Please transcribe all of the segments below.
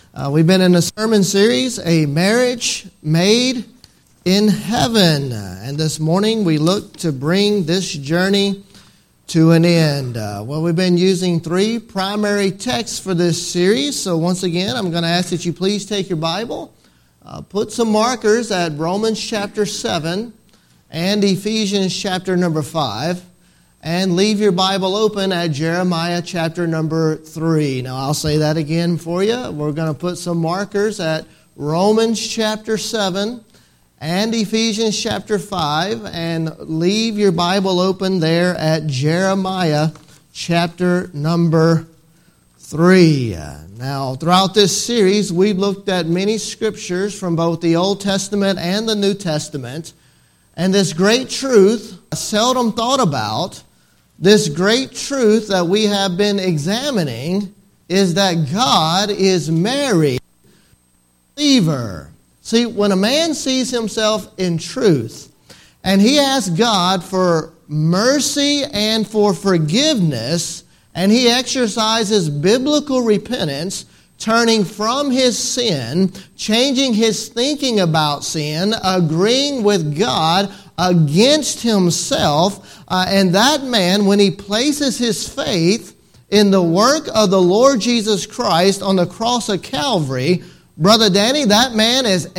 We've been in a sermon series, A Marriage Made in Heaven. And this morning we look to bring this journey to an end. We've been using three primary texts for this series. So once again, I'm going to ask that you please take your Bible, put some markers at Romans chapter 7 and Ephesians chapter number 5. And leave your Bible open at Jeremiah chapter number 3. Now, I'll say that again for you. We're going to put some markers at Romans chapter 7 and Ephesians chapter 5. And leave your Bible open there at Jeremiah chapter number 3. Now, throughout this series, we've looked at many scriptures from both the Old Testament and the New Testament. And this great truth, seldom thought about, this great truth that we have been examining is that God is married to the believer. See, when a man sees himself in truth and he asks God for mercy and for forgiveness, and he exercises biblical repentance, turning from his sin, changing his thinking about sin, agreeing with God against himself, and that man, when he places his faith in the work of the Lord Jesus Christ on the cross of Calvary, Brother Danny, that man is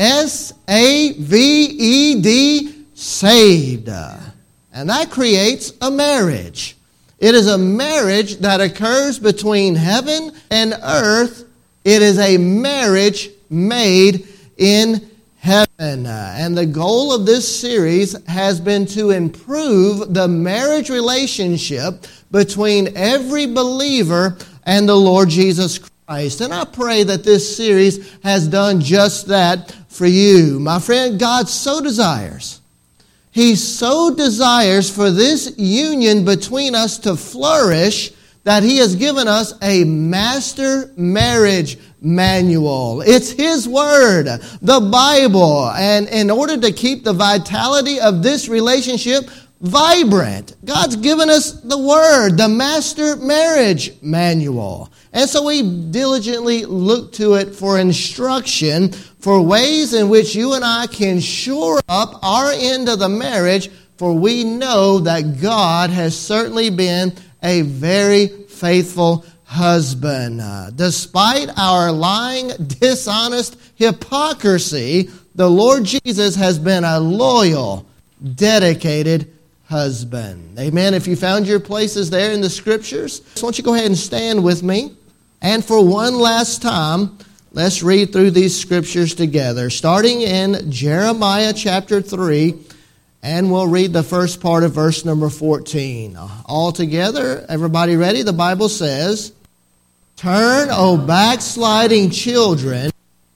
S-A-V-E-D, saved. And that creates a marriage. It is a marriage that occurs between heaven and earth. It is a marriage made in heaven. And the goal of this series has been to improve the marriage relationship between every believer and the Lord Jesus Christ. And I pray that this series has done just that for you. My friend, God so desires. He so desires for this union between us to flourish that He has given us a master marriage manual. It's His Word, the Bible. And in order to keep the vitality of this relationship vibrant, God's given us the Word, the master marriage manual. And so we diligently look to it for instruction, for ways in which you and I can shore up our end of the marriage, for we know that God has certainly been a very faithful husband. Despite our lying, dishonest hypocrisy, the Lord Jesus has been a loyal, dedicated husband. Amen. If you found your places there in the Scriptures, why don't you go ahead and stand with me. And for one last time, let's read through these Scriptures together. Starting in Jeremiah chapter 3, and we'll read the first part of verse number 14. All together, everybody ready? The Bible says, "Turn, O backsliding children,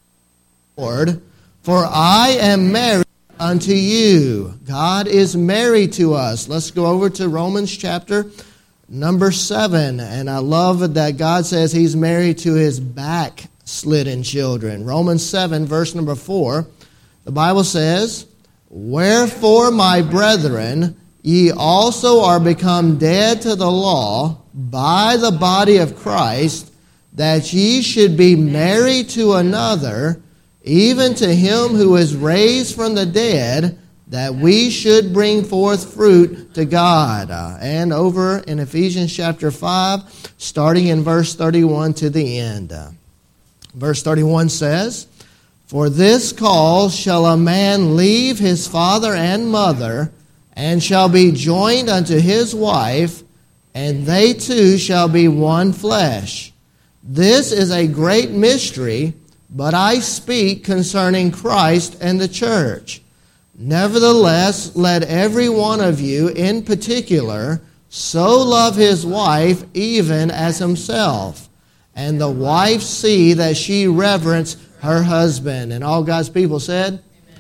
Lord, for I am married unto you." God is married to us. Let's go over to Romans chapter number 7. And I love that God says He's married to His backslidden children. Romans 7, verse number 4. The Bible says, "Wherefore, my brethren, ye also are become dead to the law by the body of Christ, that ye should be married to another, even to him who is raised from the dead, that we should bring forth fruit to God." And over in Ephesians chapter 5, starting in verse 31 to the end. Verse 31 says, "For this cause shall a man leave his father and mother, and shall be joined unto his wife, and they two shall be one flesh. This is a great mystery, but I speak concerning Christ and the church. Nevertheless, let every one of you in particular so love his wife even as himself, and the wife see that she reverence her husband." And all God's people said,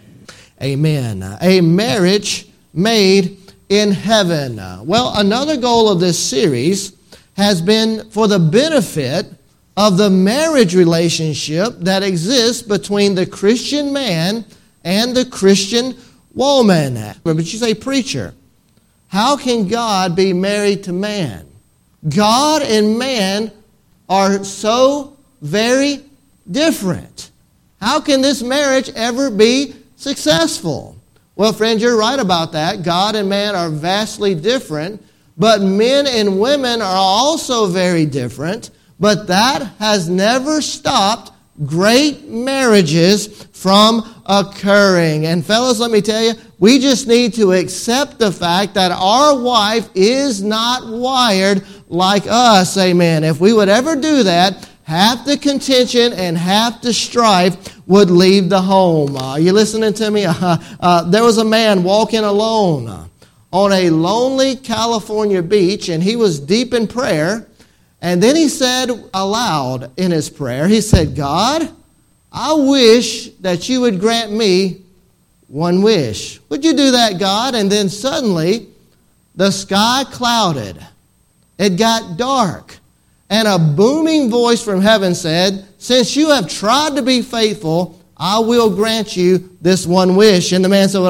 Amen. Amen. A marriage made in heaven. Well, another goal of this series has been for the benefit of the marriage relationship that exists between the Christian man and the Christian woman. But you say, "Preacher, how can God be married to man?" God and man are so very different. How can this marriage ever be successful? Well, friends, you're right about that. God and man are vastly different, but men and women are also very different. But that has never stopped great marriages from occurring. And fellas, let me tell you, we just need to accept the fact that our wife is not wired like us. Amen. If we would ever do that, half the contention and half the strife would leave the home. Are you listening to me? There was a man walking alone on a lonely California beach, and he was deep in prayer. And then he said aloud in his prayer, he said, God, I wish that you would grant me one wish. Would you do that, God? And then suddenly the sky clouded. It got dark. And a booming voice from heaven said, since you have tried to be faithful, I will grant you this one wish. And the man said,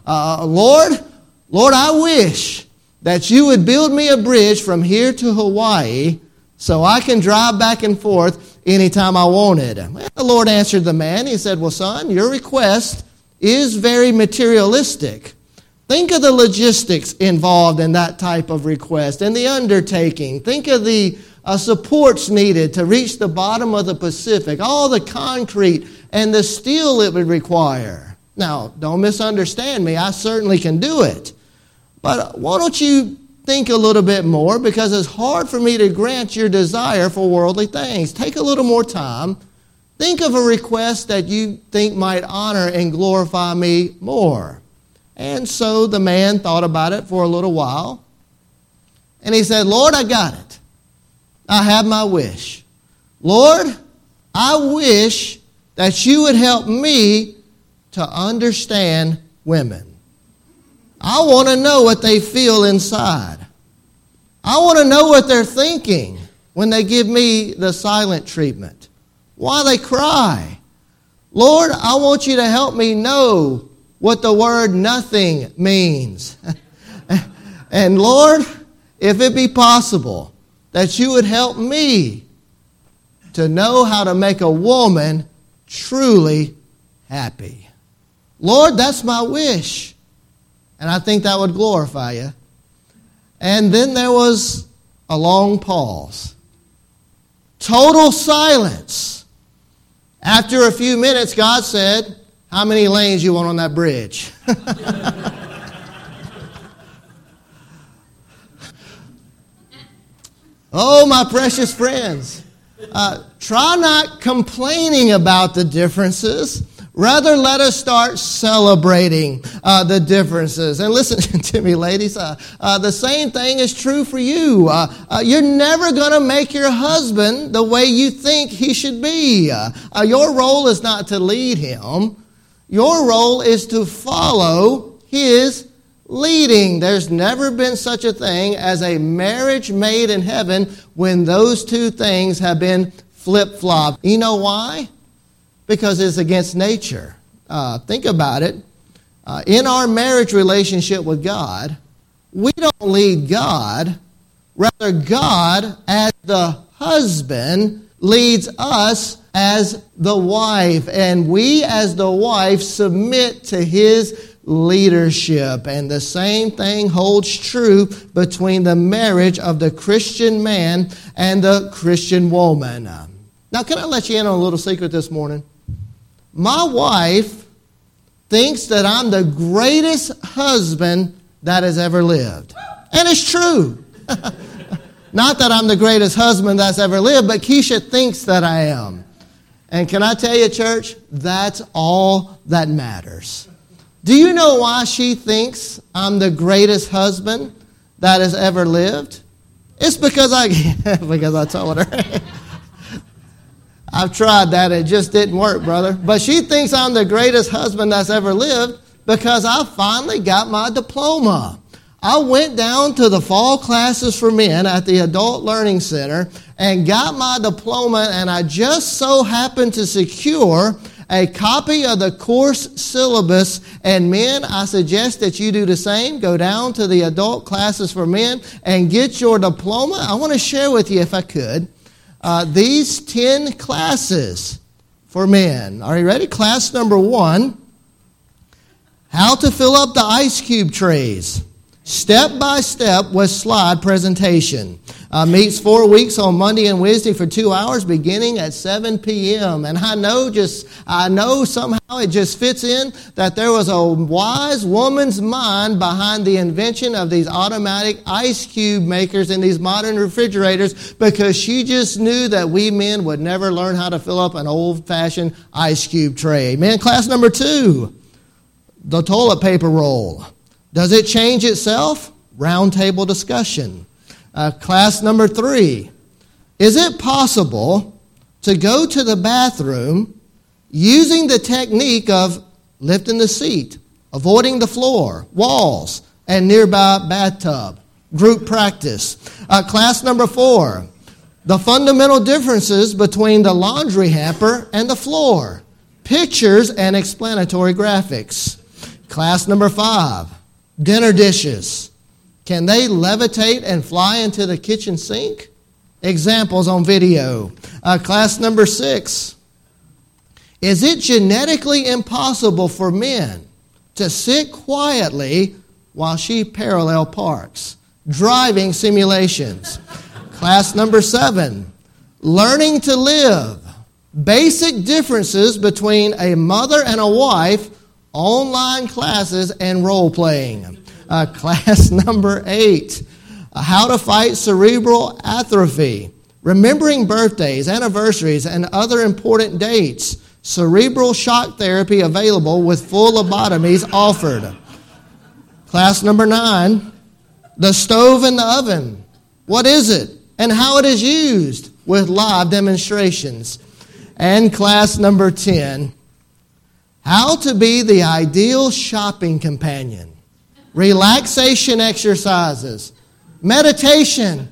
Lord, I wish that you would build me a bridge from here to Hawaii so I can drive back and forth anytime I wanted. And the Lord answered the man. He said, well, son, your request is very materialistic. Think of the logistics involved in that type of request and the undertaking. Think of the supports needed to reach the bottom of the Pacific, all the concrete and the steel it would require. Now, don't misunderstand me. I certainly can do it. But why don't you think a little bit more, because it's hard for me to grant your desire for worldly things. Take a little more time. Think of a request that you think might honor and glorify me more. And so the man thought about it for a little while. And he said, Lord, I got it. I have my wish. Lord, I wish that you would help me to understand women. I want to know what they feel inside. I want to know what they're thinking when they give me the silent treatment. Why they cry. Lord, I want you to help me know what the word nothing means. And Lord, if it be possible, that you would help me to know how to make a woman truly happy. Lord, that's my wish. And I think that would glorify you. And then there was a long pause. Total silence. After a few minutes, God said, how many lanes you want on that bridge? Oh, my precious friends. Try not complaining about the differences. Rather, let us start celebrating the differences. And listen to me, ladies. The same thing is true for you. You're never going to make your husband the way you think he should be. Your role is not to lead him. Your role is to follow his leading. There's never been such a thing as a marriage made in heaven when those two things have been flip-flopped. You know why? Because it's against nature. Think about it. In our marriage relationship with God, we don't lead God. Rather, God, as the husband, leads us as the wife. And we, as the wife, submit to his leadership. And the same thing holds true between the marriage of the Christian man and the Christian woman. Now, can I let you in on a little secret this morning? My wife thinks that I'm the greatest husband that has ever lived. And it's true. Not that I'm the greatest husband that's ever lived, but Keisha thinks that I am. And can I tell you, church, that's all that matters. Do you know why she thinks I'm the greatest husband that has ever lived? It's because I told her. I've tried that. It just didn't work, brother. But she thinks I'm the greatest husband that's ever lived because I finally got my diploma. I went down to the fall classes for men at the Adult Learning Center and got my diploma, and I just so happened to secure a copy of the course syllabus. And men, I suggest that you do the same. Go down to the Adult Classes for Men and get your diploma. I want to share with you, if I could, these 10 classes for men. Are you ready? Class number 1, how to fill up the ice cube trays. Step by step with slide presentation. Meets 4 weeks on Monday and Wednesday for 2 hours beginning at 7 p.m. And I know somehow it just fits in that there was a wise woman's mind behind the invention of these automatic ice cube makers in these modern refrigerators, because she just knew that we men would never learn how to fill up an old-fashioned ice cube tray. Amen. Class number 2, the toilet paper roll. Does it change itself? Roundtable discussion. Class number 3, is it possible to go to the bathroom using the technique of lifting the seat, avoiding the floor, walls, and nearby bathtub? Group practice. Class number 4, the fundamental differences between the laundry hamper and the floor. Pictures and explanatory graphics. Class number 5, dinner dishes. Can they levitate and fly into the kitchen sink? Examples on video. Class number 6. Is it genetically impossible for men to sit quietly while she parallel parks? Driving simulations. Class number 7. Learning to live. Basic differences between a mother and a wife. Online classes and role playing. Class number 8, how to fight cerebral atrophy. Remembering birthdays, anniversaries, and other important dates. Cerebral shock therapy available with full lobotomies offered. Class number 9, the stove and the oven. What is it and how it is used, with live demonstrations. And class number 10, how to be the ideal shopping companion. Relaxation exercises, meditation,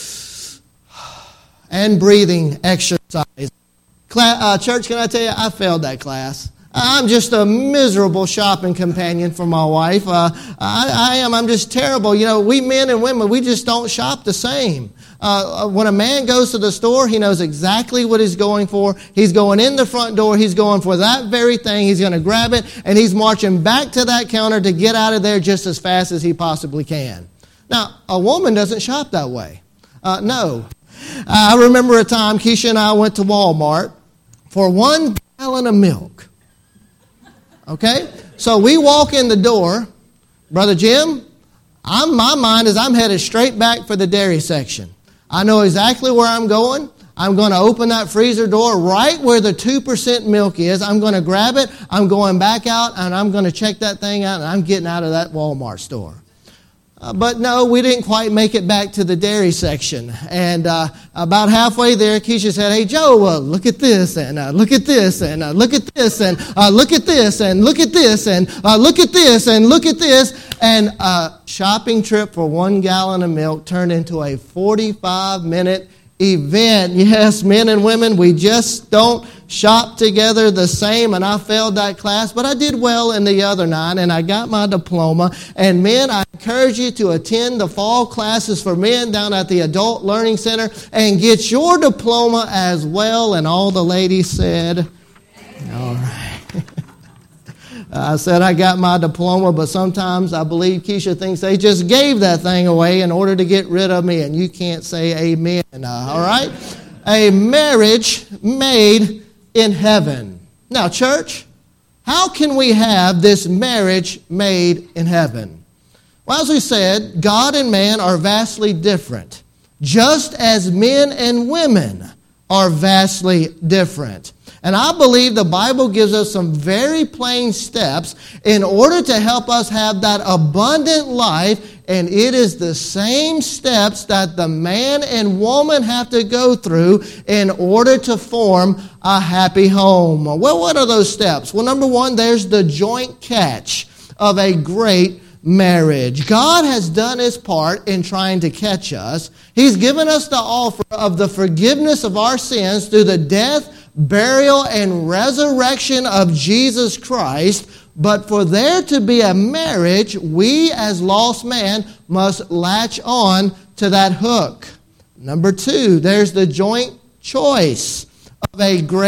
and breathing exercise. Church, can I tell you, I failed that class. I'm just a miserable shopping companion for my wife. I'm just terrible. You know, we men and women, we just don't shop the same. When a man goes to the store, he knows exactly what he's going for. He's going in the front door. He's going for that very thing. He's going to grab it, and he's marching back to that counter to get out of there just as fast as he possibly can. Now, a woman doesn't shop that way. No. I remember a time Keisha and I went to Walmart for 1 gallon of milk. Okay? So we walk in the door. Brother Jim, my mind is I'm headed straight back for the dairy section. I know exactly where I'm going. I'm going to open that freezer door right where the 2% milk is. I'm going to grab it. I'm going back out, and I'm going to check that thing out, and I'm getting out of that Walmart store. But no, we didn't quite make it back to the dairy section. And about halfway there, Keisha said, "Hey, Joe, look at this, and look at this, and look at this, and look at this, and look at this, and look at this, and look at this." And a shopping trip for 1 gallon of milk turned into a 45-minute event. Yes, men and women, we just don't shop together the same, and I failed that class, but I did well in the other 9, and I got my diploma. And men, I encourage you to attend the fall classes for men down at the Adult Learning Center and get your diploma as well. And all the ladies said, all right. I said I got my diploma, but sometimes I believe Keisha thinks they just gave that thing away in order to get rid of me, and you can't say amen. All right? A marriage made in heaven. Now, church, how can we have this marriage made in heaven? Well, as we said, God and man are vastly different, just as men and women are vastly different. And I believe the Bible gives us some very plain steps in order to help us have that abundant life. And it is the same steps that the man and woman have to go through in order to form a happy home. Well, what are those steps? Well, number 1, there's the joint catch of a great marriage. God has done His part in trying to catch us. He's given us the offer of the forgiveness of our sins through the death, burial, and resurrection of Jesus Christ. But for there to be a marriage, we as lost man must latch on to that hook. Number 2, there's the joint choice of a great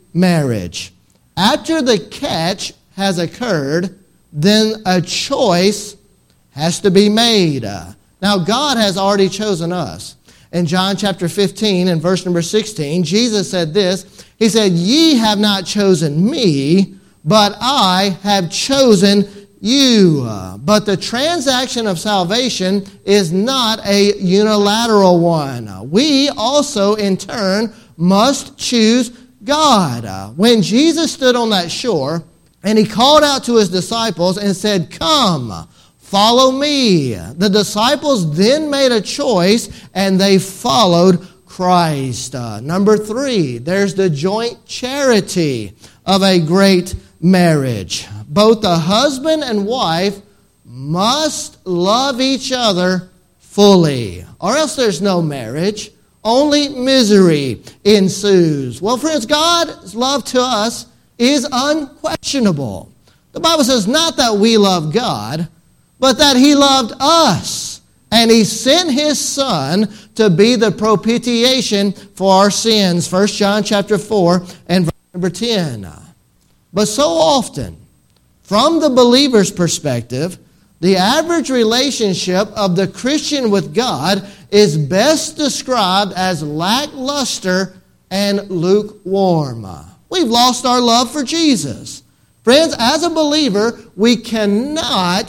marriage. After the catch has occurred, then a choice has to be made. Now, God has already chosen us. In John chapter 15 and verse number 16, Jesus said this. He said, "Ye have not chosen me, but I have chosen you." But the transaction of salvation is not a unilateral one. We also, in turn, must choose God. When Jesus stood on that shore and he called out to his disciples and said, "Come, follow me," the disciples then made a choice and they followed Christ. Number 3, there's the joint charity of a great marriage. Both the husband and wife must love each other fully, or else there's no marriage. Only misery ensues. Well, friends, God's love to us is unquestionable. The Bible says not that we love God, but that He loved us. And He sent His Son to be the propitiation for our sins. 1 John chapter 4 and verse number 10. But so often, from the believer's perspective, the average relationship of the Christian with God is best described as lackluster and lukewarm. We've lost our love for Jesus. Friends, as a believer, we cannot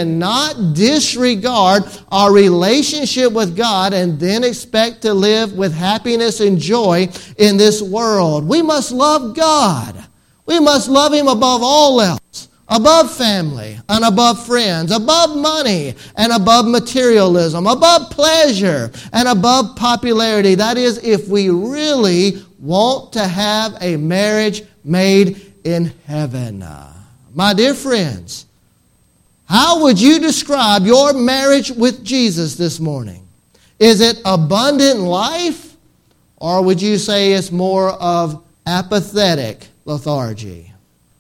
disregard our relationship with God and then expect to live with happiness and joy in this world. We must love God. We must love Him above all else, above family and above friends, above money and above materialism, above pleasure and above popularity. That is, if we really want to have a marriage made in heaven. My dear friends, how would you describe your marriage with Jesus this morning? Is it abundant life, or would you say it's more of apathetic lethargy?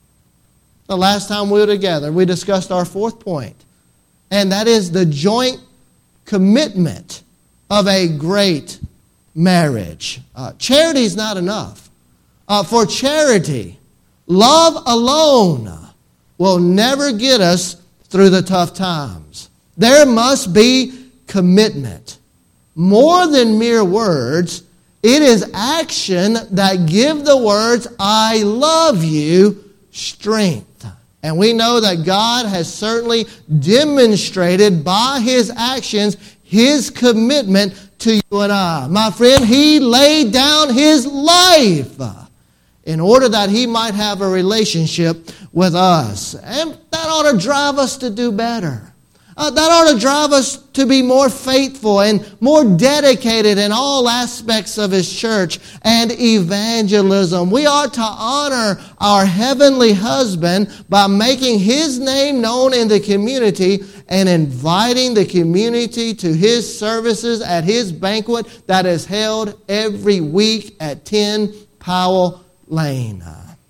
The last time we were together, we discussed our 4th point, and that is the joint commitment of a great marriage. Charity is not enough. For charity, love alone will never get us through the tough times. There must be commitment. More than mere words, it is action that give the words, "I love you," strength. And we know that God has certainly demonstrated by His actions His commitment to you and I. My friend, He laid down His life in order that He might have a relationship with us. And that ought to drive us to do better. That ought to drive us to be more faithful and more dedicated in all aspects of His church and evangelism. We ought to honor our heavenly husband by making His name known in the community and inviting the community to His services at His banquet that is held every week at 10 Powell Lane.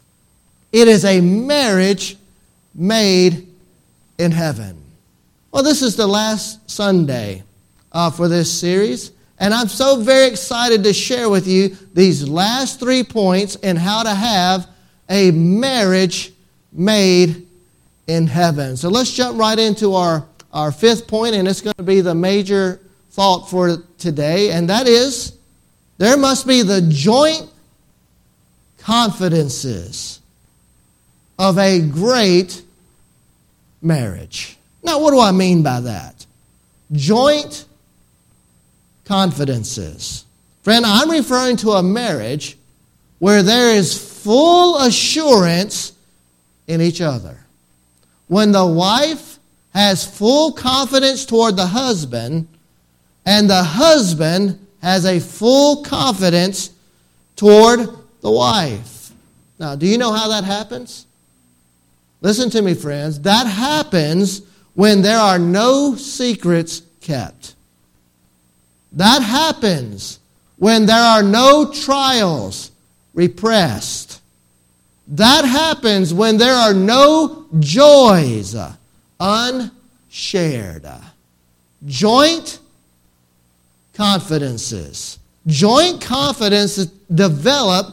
It is a marriage made in heaven. Well, this is the last Sunday for this series, and I'm so very excited to share with you these last 3 points in how to have a marriage made in heaven. So let's jump right into our 5th point, and it's going to be the major thought for today, and that is there must be the joint confidences of a great marriage. Now, what do I mean by that? Joint confidences. Friend, I'm referring to a marriage where there is full assurance in each other. When the wife has full confidence toward the husband, and the husband has a full confidence toward the wife. Now, do you know how that happens? Listen to me, friends. That happens when there are no secrets kept. That happens when there are no trials repressed. That happens when there are no joys unshared. Joint confidences. Joint confidences develop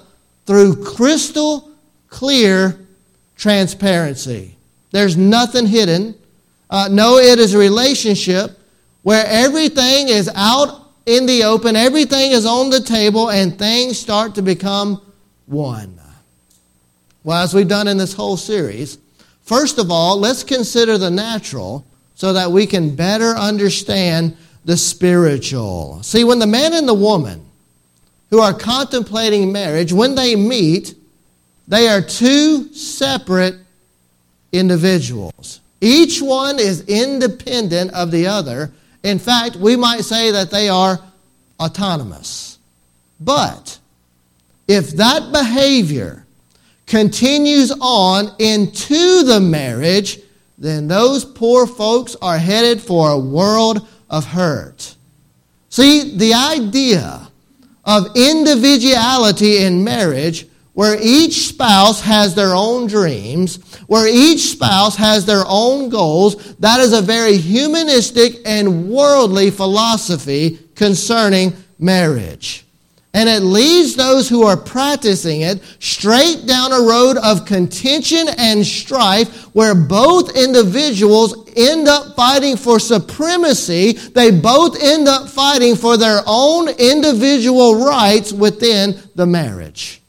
through crystal clear transparency. There's nothing hidden. No, it is a relationship where everything is out in the open, everything is on the table, and things start to become one. Well, as we've done in this whole series, first of all, let's consider the natural so that we can better understand the spiritual. See, when the man and the woman who are contemplating marriage, when they meet, they are two separate individuals. Each one is independent of the other. In fact, we might say that they are autonomous. But if that behavior continues on into the marriage, then those poor folks are headed for a world of hurt. See, the idea of individuality in marriage, where each spouse has their own dreams, where each spouse has their own goals, that is a very humanistic and worldly philosophy concerning marriage. And it leads those who are practicing it straight down a road of contention and strife where both individuals end up fighting for supremacy. They both end up fighting for their own individual rights within the marriage.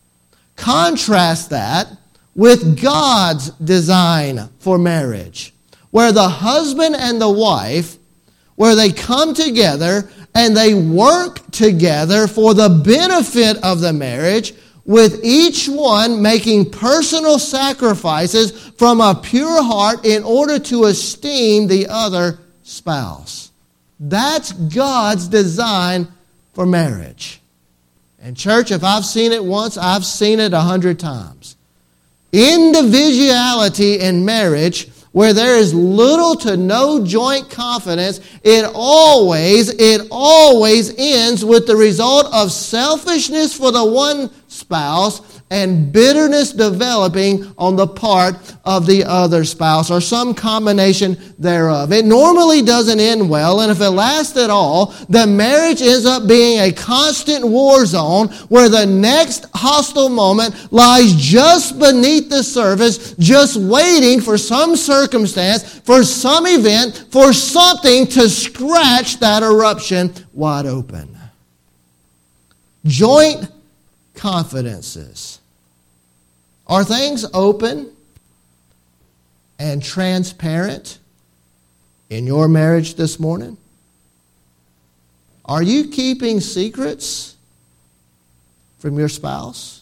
Contrast that with God's design for marriage, where the husband and the wife, where they come together and they work together for the benefit of the marriage, with each one making personal sacrifices from a pure heart in order to esteem the other spouse. That's God's design for marriage. And church, if I've seen it once, I've seen it 100 times. Individuality in marriage, where there is little to no joint confidence, it always ends with the result of selfishness for the one spouse and bitterness developing on the part of the other spouse, or some combination thereof. It normally doesn't end well, and if it lasts at all, the marriage ends up being a constant war zone where the next hostile moment lies just beneath the surface, just waiting for some circumstance, for some event, for something to scratch that eruption wide open. Joint confidences. Are things open and transparent in your marriage this morning? Are you keeping secrets from your spouse?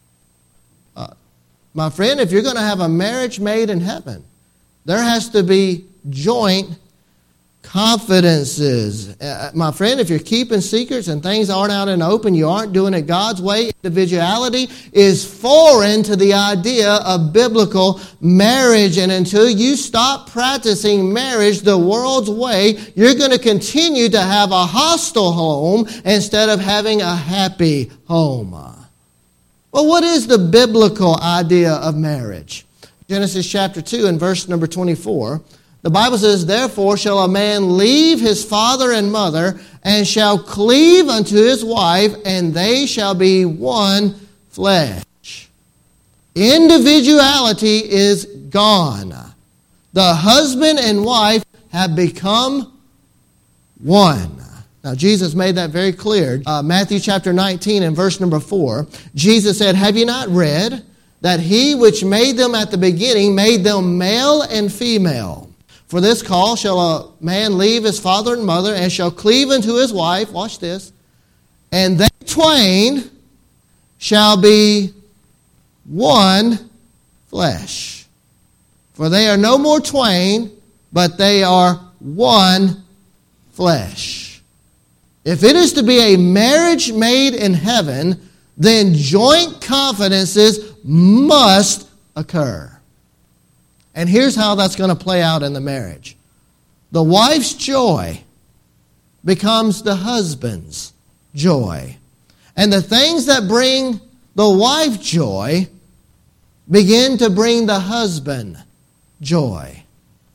My friend, if you're going to have a marriage made in heaven, there has to be joint confidences. My friend, if you're keeping secrets and things aren't out in the open, you aren't doing it God's way, individuality is foreign to the idea of biblical marriage. And until you stop practicing marriage the world's way, you're going to continue to have a hostile home instead of having a happy home. Well, what is the biblical idea of marriage? Genesis chapter 2 and verse number 24. The Bible says, "Therefore shall a man leave his father and mother, and shall cleave unto his wife, and they shall be one flesh." Individuality is gone. The husband and wife have become one. Now, Jesus made that very clear. Matthew chapter 19 and verse number 4, Jesus said, "Have you not read that he which made them at the beginning made them male and female? For this cause shall a man leave his father and mother, and shall cleave unto his wife," watch this, "and they twain shall be one flesh. For they are no more twain, but they are one flesh." If it is to be a marriage made in heaven, then joint confidences must occur. And here's how that's going to play out in the marriage. The wife's joy becomes the husband's joy. And the things that bring the wife joy begin to bring the husband joy.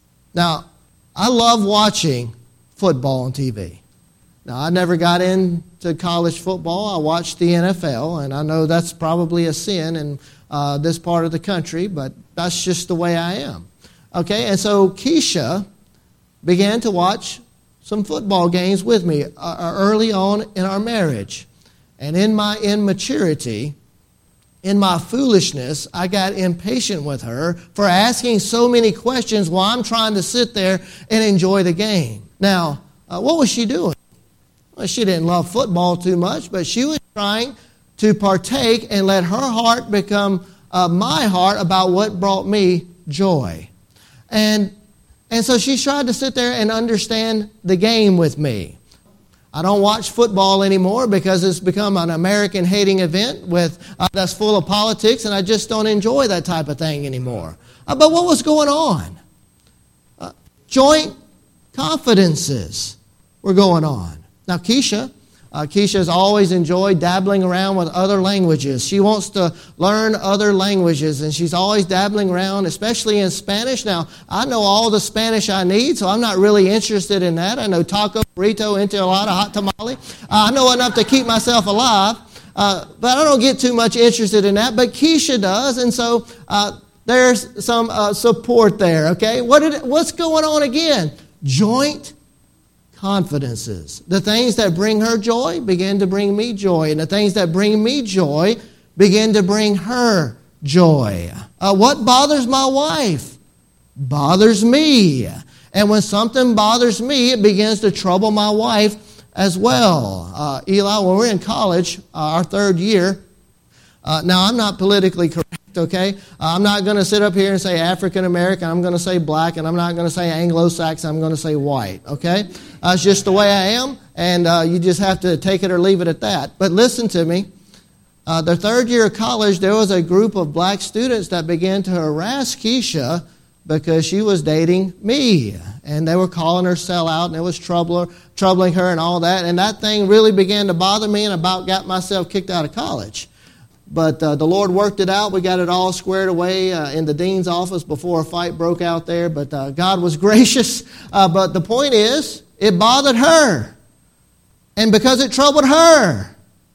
Now, I love watching football on TV. Now, I never got into to college football. I watch the NFL, and I know that's probably a sin in this part of the country, but that's just the way I am. Okay, and so Keisha began to watch some football games with me early on in our marriage. And in my immaturity, in my foolishness, I got impatient with her for asking so many questions while I'm trying to sit there and enjoy the game. Now, what was she doing? Well, she didn't love football too much, but she was trying to partake and let her heart become my heart about what brought me joy. And so she tried to sit there and understand the game with me. I don't watch football anymore because it's become an American-hating event that's full of politics, and I just don't enjoy that type of thing anymore. But what was going on? Joint confidences were going on. Now, Keisha has always enjoyed dabbling around with other languages. She wants to learn other languages, and she's always dabbling around, especially in Spanish. Now, I know all the Spanish I need, so I'm not really interested in that. I know taco, burrito, enchilada, hot tamale. I know enough to keep myself alive, but I don't get too much interested in that. But Keisha does, and so there's some support there, okay? What's going on again? Joint confidences. The things that bring her joy begin to bring me joy, and the things that bring me joy begin to bring her joy. What bothers my wife bothers me. And when something bothers me, it begins to trouble my wife as well. Eli, when we're in college, our third year, now I'm not politically correct, okay? I'm not going to sit up here and say African American. I'm going to say black, and I'm not going to say Anglo-Saxon. I'm going to say white, okay? It's just the way I am, and you just have to take it or leave it at that. But listen to me. The third year of college, there was a group of black students that began to harass Keisha because she was dating me. And they were calling her sellout, and it was troubling her and all that. And that thing really began to bother me, and about got myself kicked out of college. But the Lord worked it out. We got it all squared away in the dean's office before a fight broke out there. But God was gracious. But the point is, it bothered her. And because it troubled her,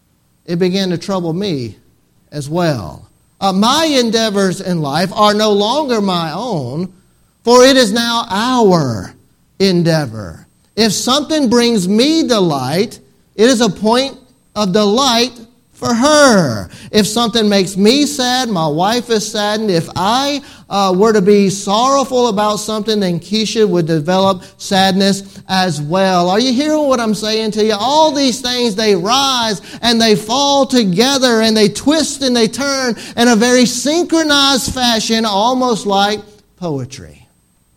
it began to trouble me as well. My endeavors in life are no longer my own, for it is now our endeavor. If something brings me delight, it is a point of delight for her. If something makes me sad, my wife is saddened. If I were to be sorrowful about something, then Keisha would develop sadness as well. Are you hearing what I'm saying to you? All these things, they rise and they fall together and they twist and they turn in a very synchronized fashion, almost like poetry.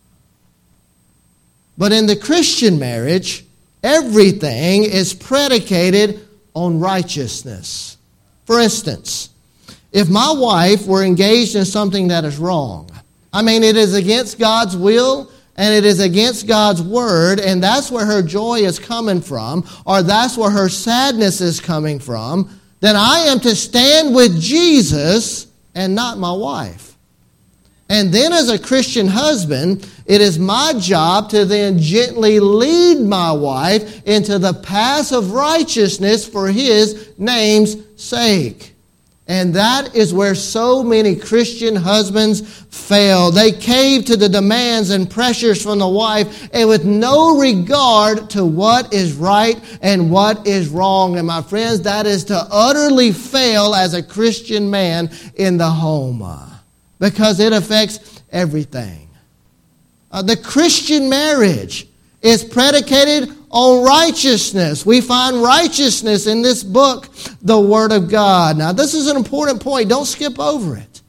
But in the Christian marriage, everything is predicated on righteousness. For instance, if my wife were engaged in something that is wrong, it is against God's will and it is against God's word, and that's where her joy is coming from, or that's where her sadness is coming from, then I am to stand with Jesus and not my wife. And then as a Christian husband, it is my job to then gently lead my wife into the paths of righteousness for His name's sake. And that is where so many Christian husbands fail. They cave to the demands and pressures from the wife, and with no regard to what is right and what is wrong. And my friends, that is to utterly fail as a Christian man in the home, because it affects everything. The Christian marriage is predicated on righteousness. We find righteousness in this book, the Word of God. Now, this is an important point. Don't skip over it.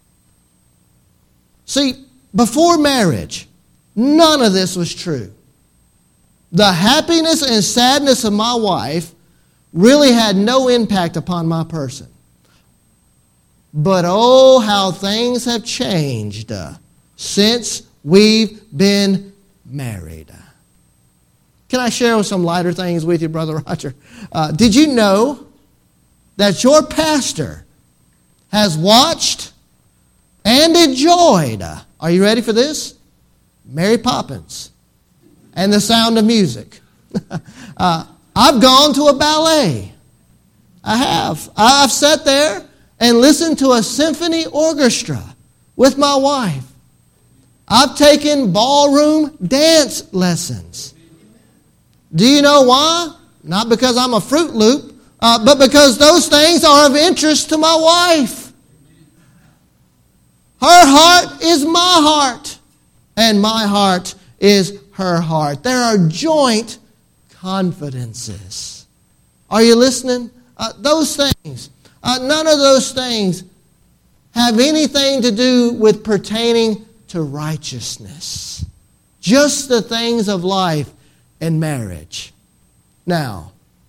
See, before marriage, none of this was true. The happiness and sadness of my wife really had no impact upon my person. But oh, how things have changed since we've been married. Can I share some lighter things with you, Brother Roger? Did you know that your pastor has watched and enjoyed, are you ready for this? Mary Poppins and The Sound of Music. I've gone to a ballet. I have. I've sat there and listened to a symphony orchestra with my wife. I've taken ballroom dance lessons. Do you know why? Not because I'm a Fruit Loop, but because those things are of interest to my wife. Her heart is my heart, and my heart is her heart. There are joint confidences. Are you listening? Those things, none of those things have anything to do with pertaining to righteousness. Just the things of life and marriage. Now,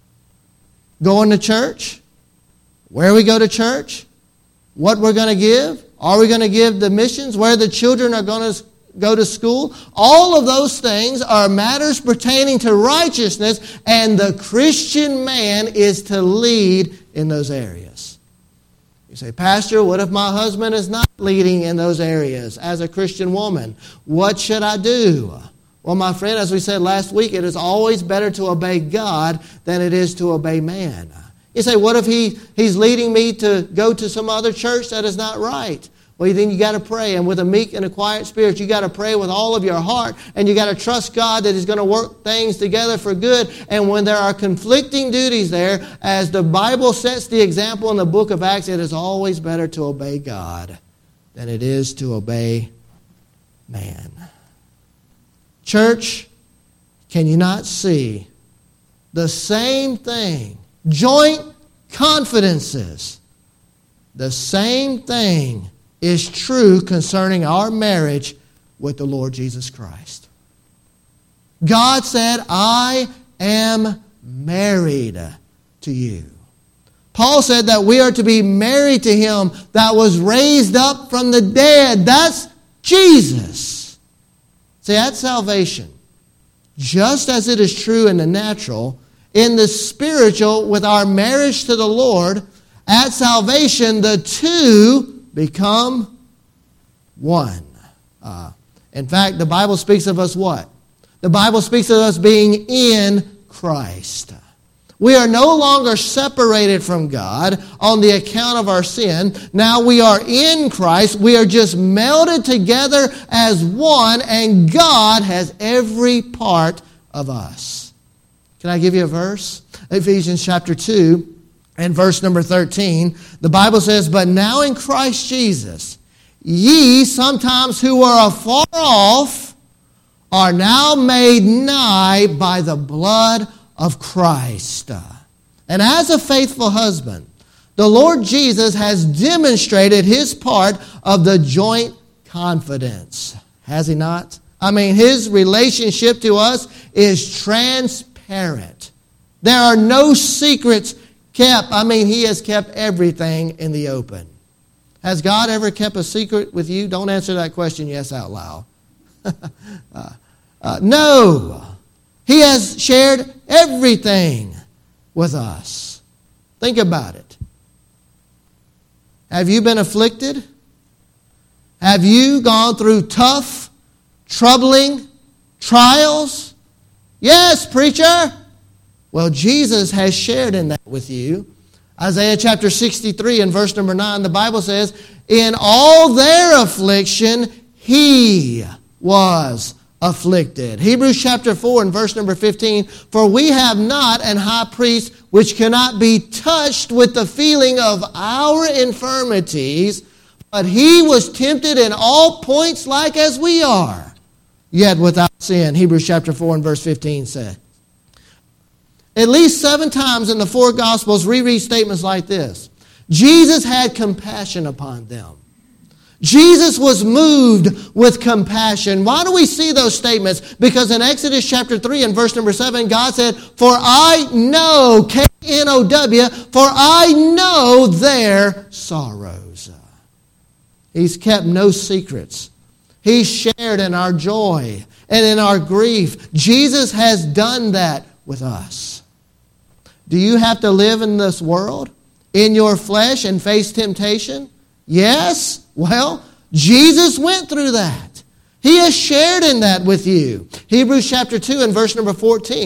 going to church, where we go to church, what we're going to give, are we going to give the missions, where the children are going to go to school, all of those things are matters pertaining to righteousness, and the Christian man is to lead in those areas. You say, Pastor, what if my husband is not leading in those areas as a Christian woman? What should I do? Well, my friend, as we said last week, it is always better to obey God than it is to obey man. You say, what if he's leading me to go to some other church that is not right? Well, then you got to pray, and with a meek and a quiet spirit, you got to pray with all of your heart, and you got to trust God that He's going to work things together for good. And when there are conflicting duties there, as the Bible sets the example in the book of Acts, it is always better to obey God than it is to obey man. Church, can you not see the same thing? Joint confidences. The same thing is true concerning our marriage with the Lord Jesus Christ. God said, I am married to you. Paul said that we are to be married to Him that was raised up from the dead. That's Jesus. See, that's salvation. Just as it is true in the natural, in the spiritual, with our marriage to the Lord, at salvation, the two become one. In fact, the Bible speaks of us what? The Bible speaks of us being in Christ. We are no longer separated from God on the account of our sin. Now we are in Christ. We are just melded together as one, and God has every part of us. Can I give you a verse? Ephesians chapter 2 and verse number 13. The Bible says, but now in Christ Jesus, ye sometimes who were afar off are now made nigh by the blood of Christ. And as a faithful husband, the Lord Jesus has demonstrated His part of the joint confidence. Has He not? I mean, His relationship to us is transparent. There are no secrets kept. I mean, He has kept everything in the open. Has God ever kept a secret with you? Don't answer that question yes out loud. No. He has shared everything with us. Think about it. Have you been afflicted? Have you gone through tough, troubling trials? Yes, preacher. Well, Jesus has shared in that with you. Isaiah chapter 63 and verse number 9, the Bible says, in all their affliction, He was afflicted. Hebrews chapter 4 and verse number 15, for we have not an high priest which cannot be touched with the feeling of our infirmities, but He was tempted in all points like as we are, yet without sin. Hebrews chapter 4 and verse 15 said. At least 7 times in the 4 Gospels, we read statements like this. Jesus had compassion upon them. Jesus was moved with compassion. Why do we see those statements? Because in Exodus chapter 3 and verse number 7, God said, for I know, K-N-O-W, for I know their sorrows. He's kept no secrets. He shared in our joy and in our grief. Jesus has done that with us. Do you have to live in this world, in your flesh, and face temptation? Yes. Well, Jesus went through that. He has shared in that with you. Hebrews chapter 2 and verse number 14,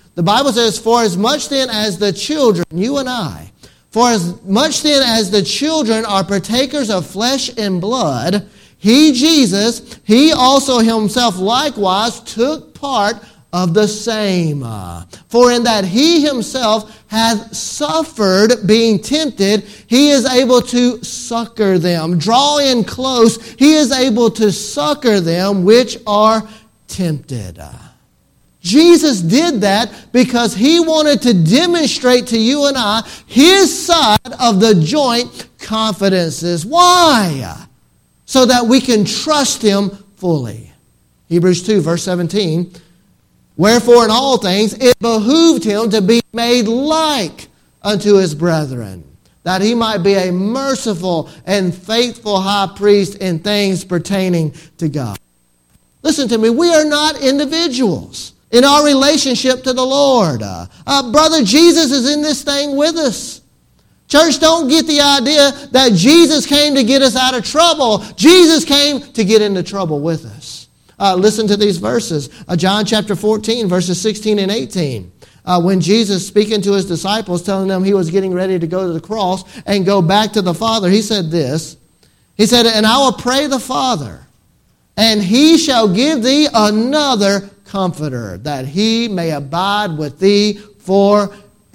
The Bible says, for as much then as the children, you and I, for as much then as the children are partakers of flesh and blood, he, Jesus, he also himself likewise took part of the same. For in that he himself hath suffered being tempted, he is able to succor them. Draw in close, he is able to succor them which are tempted. Jesus did that because he wanted to demonstrate to you and I his side of the joint confidences. Why? So that we can trust him fully. Hebrews 2 verse 17. Wherefore in all things it behooved him to be made like unto his brethren, that he might be a merciful and faithful high priest in things pertaining to God. Listen to me, we are not individuals in our relationship to the Lord. Brother Jesus is in this thing with us. Church, don't get the idea that Jesus came to get us out of trouble. Jesus came to get into trouble with us. Listen to these verses. John chapter 14, verses 16 and 18. When Jesus, speaking to his disciples, telling them he was getting ready to go to the cross and go back to the Father, he said this. He said, and I will pray the Father, and he shall give thee another Comforter, that he may abide with thee forever.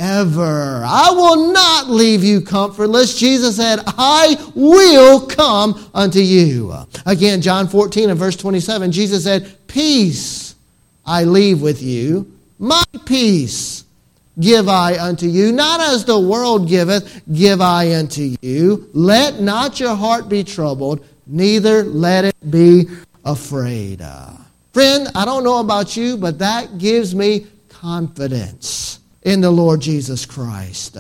I will not leave you comfortless. Jesus said, I will come unto you. Again, John 14 and verse 27, Jesus said, peace I leave with you, my peace give I unto you. Not as the world giveth, give I unto you. Let not your heart be troubled, neither let it be afraid. Friend, I don't know about you, but that gives me confidence in the Lord Jesus Christ.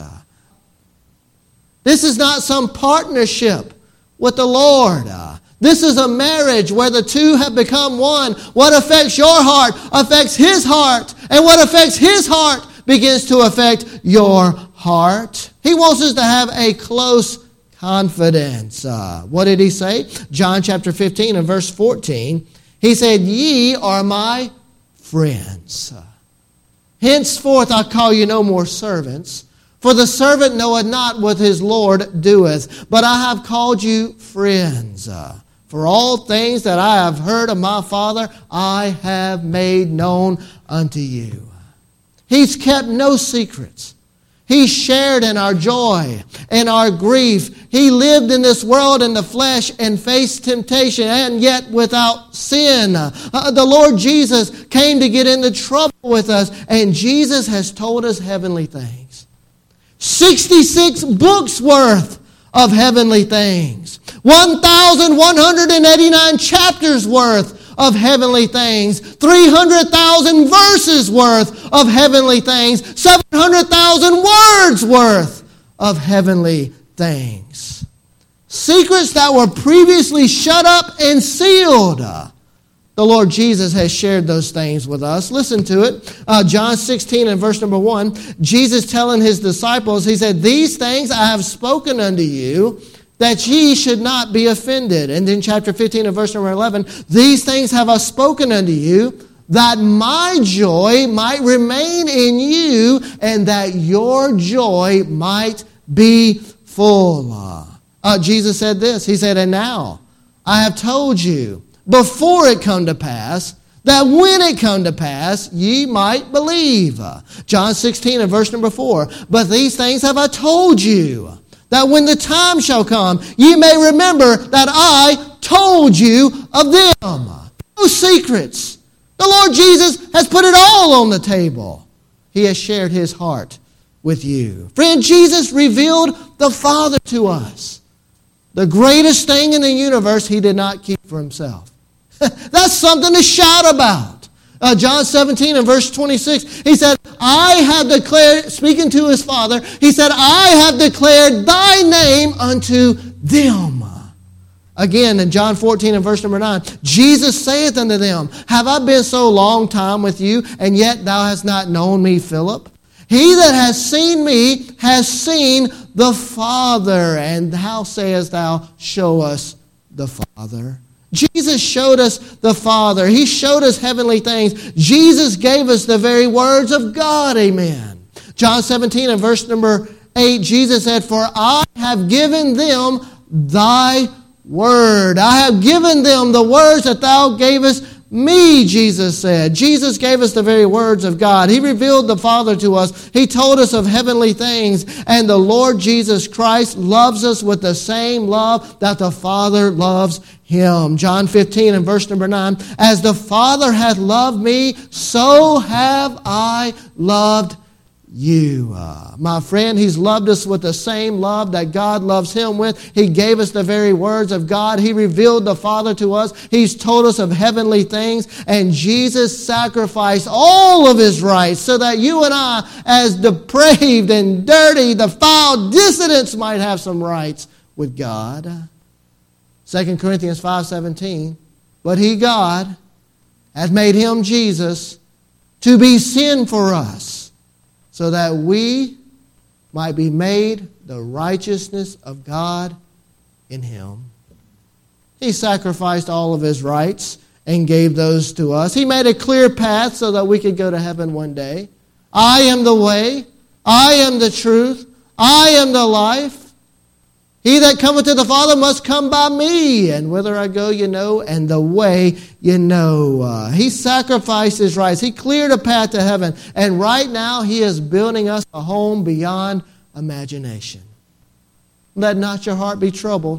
This is not some partnership with the Lord. This is a marriage where the two have become one. What affects your heart affects his heart, and what affects his heart begins to affect your heart. He wants us to have a close confidence. What did he say? John chapter 15 and verse 14. He said, ye are my friends. Henceforth I call you no more servants, for the servant knoweth not what his Lord doeth, but I have called you friends. For all things that I have heard of my Father, I have made known unto you. He's kept no secrets. He shared in our joy and our grief. He lived in this world in the flesh and faced temptation, and yet without sin. The Lord Jesus came to get into trouble with us, and Jesus has told us heavenly things. 66 books worth of heavenly things. 1,189 chapters worth of heavenly things, 300,000 verses worth of heavenly things, 700,000 words worth of heavenly things. Secrets that were previously shut up and sealed. The Lord Jesus has shared those things with us. Listen to it. John 16 and verse number 1, Jesus telling his disciples, he said, these things I have spoken unto you, that ye should not be offended. And in chapter 15 and verse number 11, these things have I spoken unto you, that my joy might remain in you, and that your joy might be full. Jesus said this. He said, and now I have told you before it come to pass, that when it come to pass, ye might believe. John 16 and verse number 4, but these things have I told you, that when the time shall come, ye may remember that I told you of them. No secrets. The Lord Jesus has put it all on the table. He has shared his heart with you. Friend, Jesus revealed the Father to us. The greatest thing in the universe he did not keep for himself. That's something to shout about. John 17 and verse 26, he said, I have declared, speaking to his Father, he said, I have declared thy name unto them. Again, in John 14 and verse number 9, Jesus saith unto them, have I been so long time with you, and yet thou hast not known me, Philip? He that has seen me has seen the Father. And how sayest thou, show us the Father? Jesus showed us the Father. He showed us heavenly things. Jesus gave us the very words of God. Amen. John 17 and verse number 8, Jesus said, "For I have given them thy word." I have given them the words that thou gavest me, Jesus said. Jesus gave us the very words of God. He revealed the Father to us. He told us of heavenly things. And the Lord Jesus Christ loves us with the same love that the Father loves Him. John 15 and verse number 9, "As the Father hath loved me, so have I loved you." My friend, He's loved us with the same love that God loves Him with. He gave us the very words of God. He revealed the Father to us. He's told us of heavenly things. And Jesus sacrificed all of His rights so that you and I, as depraved and dirty, defiled dissidents, might have some rights with God. 2 Corinthians 5:17, "But He, God, hath made Him, Jesus, to be sin for us, so that we might be made the righteousness of God in Him." He sacrificed all of His rights and gave those to us. He made a clear path so that we could go to heaven one day. "I am the way, I am the truth, I am the life. He that cometh to the Father must come by me, and whither I go you know, and the way you know." He sacrificed His rights. He cleared a path to heaven. And right now He is building us a home beyond imagination. Let not your heart be troubled.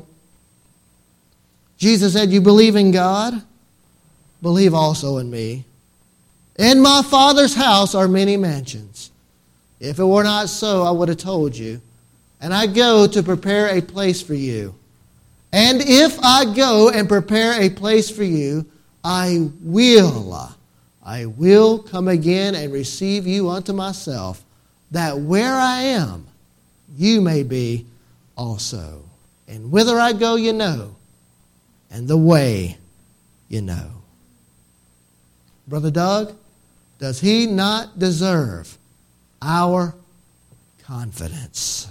Jesus said, "You believe in God? Believe also in me. In my Father's house are many mansions. If it were not so, I would have told you. And I go to prepare a place for you. And if I go and prepare a place for you, I will come again and receive you unto myself, that where I am, you may be also. And whither I go you know, and the way you know." Brother Doug, does he not deserve our confidence?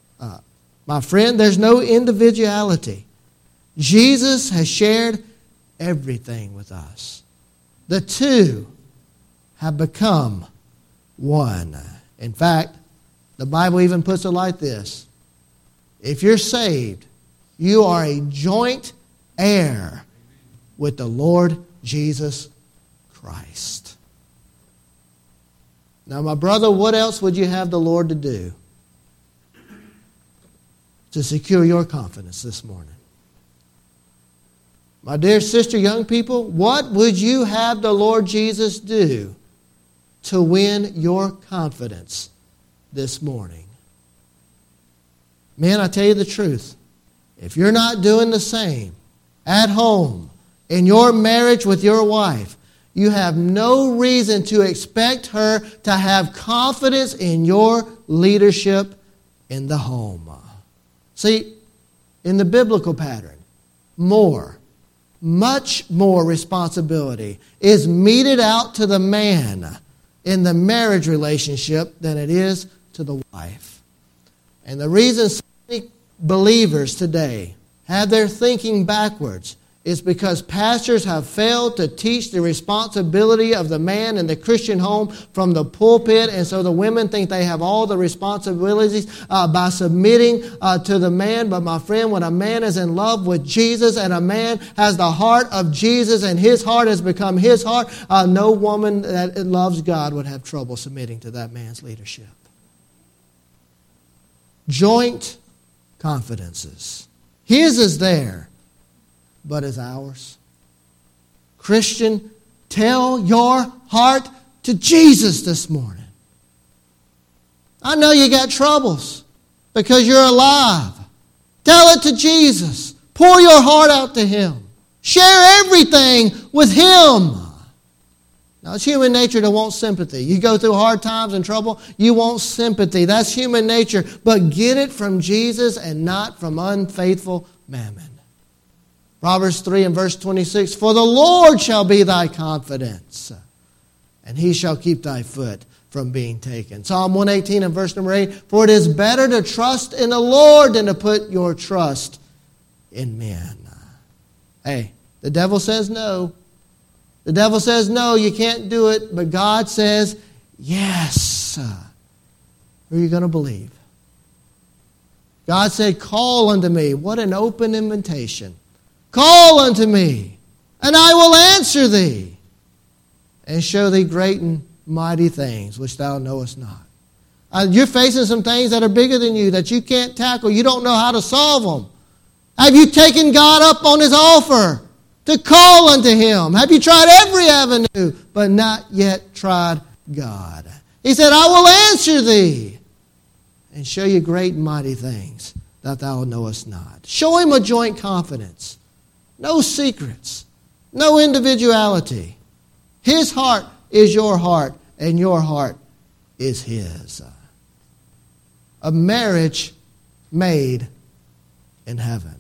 My friend, there's no individuality. Jesus has shared everything with us. The two have become one. In fact, the Bible even puts it like this: if you're saved, you are a joint heir with the Lord Jesus Christ. Now, my brother, what else would you have the Lord to do to secure your confidence this morning? My dear sister, young people, what would you have the Lord Jesus do to win your confidence this morning? Man, I tell you the truth. If you're not doing the same at home, in your marriage with your wife, you have no reason to expect her to have confidence in your leadership in the home. See, in the biblical pattern, much more responsibility is meted out to the man in the marriage relationship than it is to the wife. And the reason so many believers today have their thinking backwards is because pastors have failed to teach the responsibility of the man in the Christian home from the pulpit, and so the women think they have all the responsibilities by submitting to the man. But my friend, when a man is in love with Jesus and a man has the heart of Jesus and his heart has become his heart, no woman that loves God would have trouble submitting to that man's leadership. Joint confidences. His is there, but is ours. Christian, tell your heart to Jesus this morning. I know you got troubles because you're alive. Tell it to Jesus. Pour your heart out to Him. Share everything with Him. Now, it's human nature to want sympathy. You go through hard times and trouble, you want sympathy. That's human nature. But get it from Jesus and not from unfaithful mammon. Proverbs 3 and verse 26, "For the Lord shall be thy confidence, and He shall keep thy foot from being taken." Psalm 118 and verse number 8, "For it is better to trust in the Lord than to put your trust in men." Hey, The devil says no. The devil says no, you can't do it. But God says yes. Who are you going to believe? God said, call unto me. What an open invitation. Call unto me, and I will answer thee, and show thee great and mighty things which thou knowest not. You're facing some things that are bigger than you, that you can't tackle. You don't know how to solve them. Have you taken God up on His offer to call unto Him? Have you tried every avenue, but not yet tried God? He said, I will answer thee and show you great and mighty things that thou knowest not. Show Him a joint confidence. No secrets. No individuality. His heart is your heart, and your heart is His. A marriage made in heaven.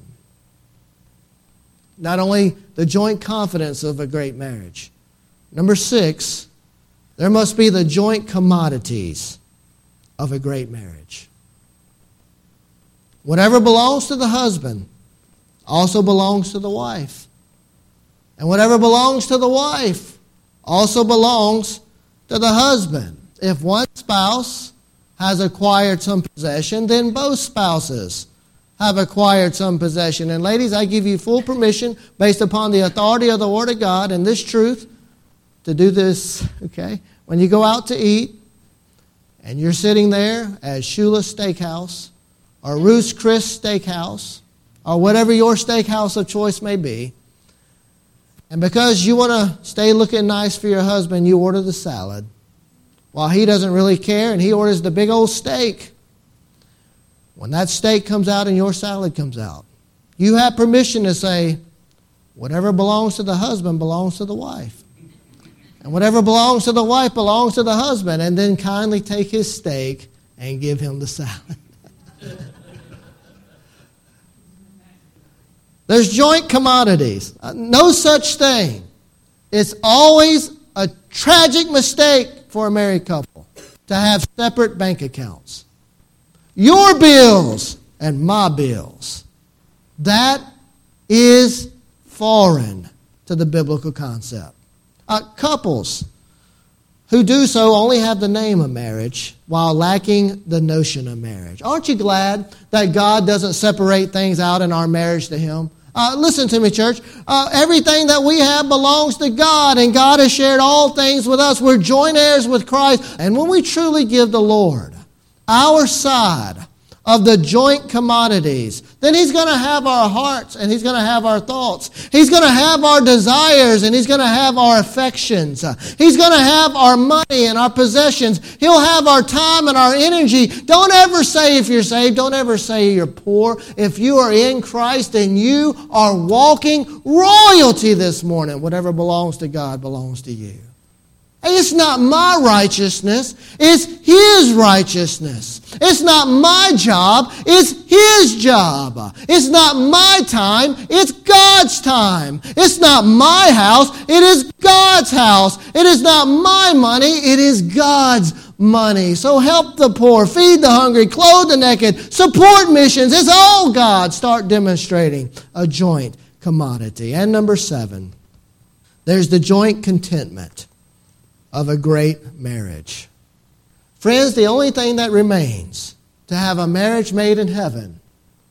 Not only the joint confidence of a great marriage. Number 6, there must be the joint commodities of a great marriage. Whatever belongs to the husband also belongs to the wife. And whatever belongs to the wife also belongs to the husband. If one spouse has acquired some possession, then both spouses have acquired some possession. And ladies, I give you full permission, based upon the authority of the Word of God and this truth, to do this, okay? When you go out to eat, and you're sitting there at Shula's Steakhouse, or Ruth's Chris Steakhouse, or whatever your steakhouse of choice may be, and because you want to stay looking nice for your husband, you order the salad, while he doesn't really care, and he orders the big old steak. When that steak comes out and your salad comes out, you have permission to say, whatever belongs to the husband belongs to the wife. And whatever belongs to the wife belongs to the husband. And then kindly take his steak and give him the salad. There's joint commodities. No such thing. It's always a tragic mistake for a married couple to have separate bank accounts. Your bills and my bills. That is foreign to the biblical concept. Couples who do so only have the name of marriage while lacking the notion of marriage. Aren't you glad that God doesn't separate things out in our marriage to Him? Listen to me, church. Everything that we have belongs to God, and God has shared all things with us. We're joint heirs with Christ. And when we truly give the Lord our side of the joint commodities, then He's going to have our hearts, and He's going to have our thoughts. He's going to have our desires, and He's going to have our affections. He's going to have our money and our possessions. He'll have our time and our energy. Don't ever say, if you're saved, don't ever say you're poor. If you are in Christ, then you are walking royalty this morning. Whatever belongs to God belongs to you. It's not my righteousness, it's His righteousness. It's not my job, it's His job. It's not my time, it's God's time. It's not my house, it is God's house. It is not my money, it is God's money. So help the poor, feed the hungry, clothe the naked, support missions. It's all God. Start demonstrating a joint commodity. And number 7, there's the joint contentment of a great marriage. Friends, the only thing that remains to have a marriage made in heaven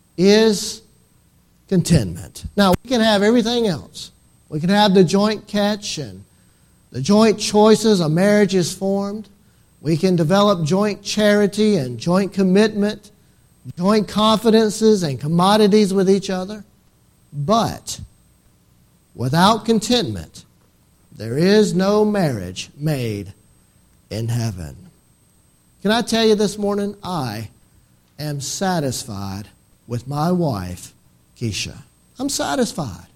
is contentment. Now, we can have everything else. We can have the joint catch and the joint choices a marriage is formed. We can develop joint charity and joint commitment, joint confidences and commodities with each other. But without contentment, there is no marriage made in heaven. Can I tell you this morning, I am satisfied with my wife, Keisha. I'm satisfied.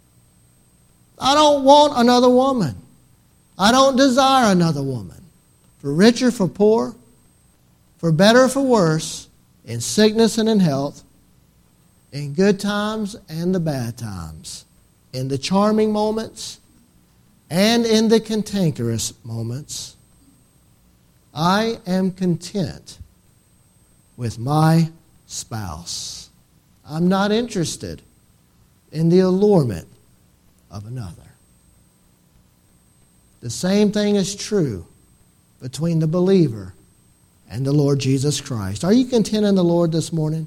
I don't want another woman. I don't desire another woman. For richer, for poor, for better, for worse, in sickness and in health, in good times and the bad times, in the charming moments and in the cantankerous moments, I am content with my spouse. I'm not interested in the allurement of another. The same thing is true between the believer and the Lord Jesus Christ. Are you content in the Lord this morning?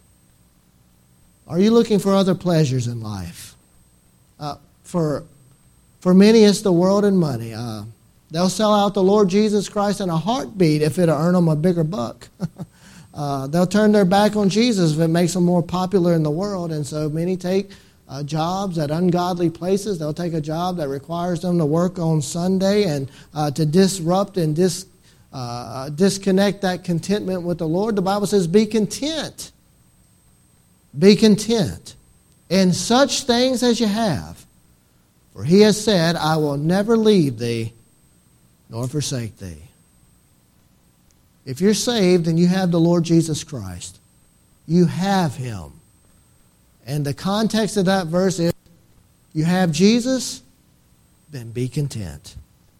Are you looking for other pleasures in life? For many, it's the world and money. They'll sell out the Lord Jesus Christ in a heartbeat if it'll earn them a bigger buck. They'll turn their back on Jesus if it makes them more popular in the world. And so many take jobs at ungodly places. They'll take a job that requires them to work on Sunday and to disrupt and disconnect that contentment with the Lord. The Bible says, be content. Be content in such things as you have. For he has said, I will never leave thee nor forsake thee. If you're saved and you have the Lord Jesus Christ, you have him. And the context of that verse is, you have Jesus, then be content.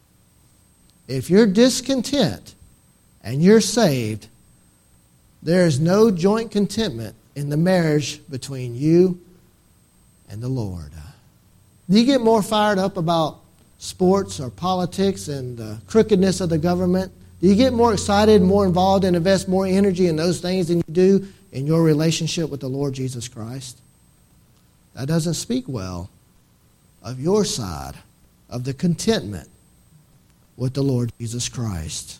If you're discontent and you're saved, there is no joint contentment in the marriage between you and the Lord. Do you get more fired up about sports or politics and the crookedness of the government? Do you get more excited, more involved, and invest more energy in those things than you do in your relationship with the Lord Jesus Christ? That doesn't speak well of your side of the contentment with the Lord Jesus Christ.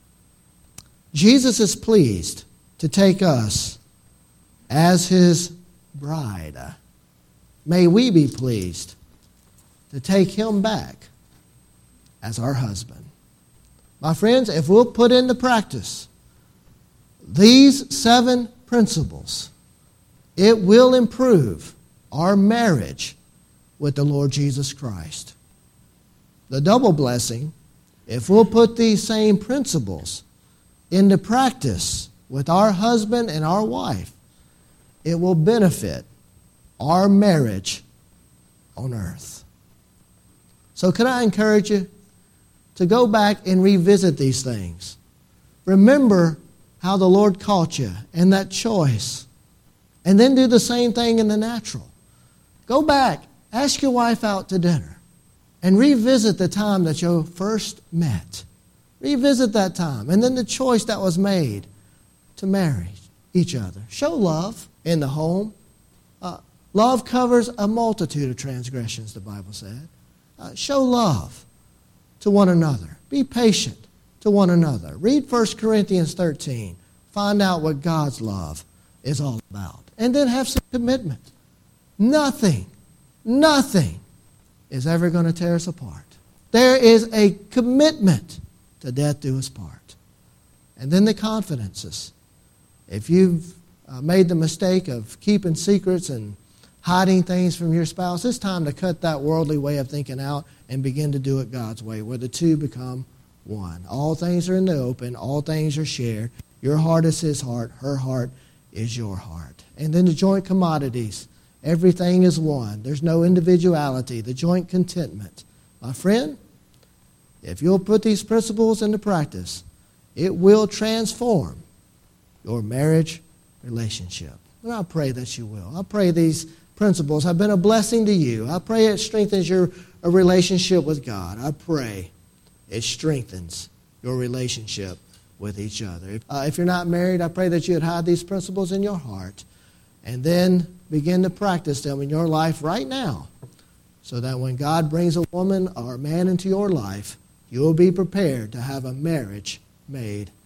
Jesus is pleased to take us as his bride. May we be pleased to take him back as our husband. My friends, if we'll put into practice these 7 principles, it will improve our marriage with the Lord Jesus Christ. The double blessing, if we'll put these same principles into practice with our husband and our wife, it will benefit our marriage on earth. So can I encourage you to go back and revisit these things? Remember how the Lord caught you and that choice. And then do the same thing in the natural. Go back, ask your wife out to dinner, and revisit the time that you first met. Revisit that time. And then the choice that was made to marry each other. Show love in the home. Love covers a multitude of transgressions, the Bible said. Show love to one another. Be patient to one another. Read 1 Corinthians 13. Find out what God's love is all about. And then have some commitment. Nothing is ever going to tear us apart. There is a commitment to death do us part. And then the confidences. If you've made the mistake of keeping secrets and hiding things from your spouse, it's time to cut that worldly way of thinking out and begin to do it God's way, where the two become one. All things are in the open. All things are shared. Your heart is his heart. Her heart is your heart. And then the joint commodities. Everything is one. There's no individuality. The joint contentment. My friend, if you'll put these principles into practice, it will transform your marriage relationship. And I pray that you will. I pray these principles have been a blessing to you. I pray it strengthens your relationship with God. I pray it strengthens your relationship with each other. If you're not married, I pray that you would hide these principles in your heart and then begin to practice them in your life right now, so that when God brings a woman or a man into your life, you will be prepared to have a marriage made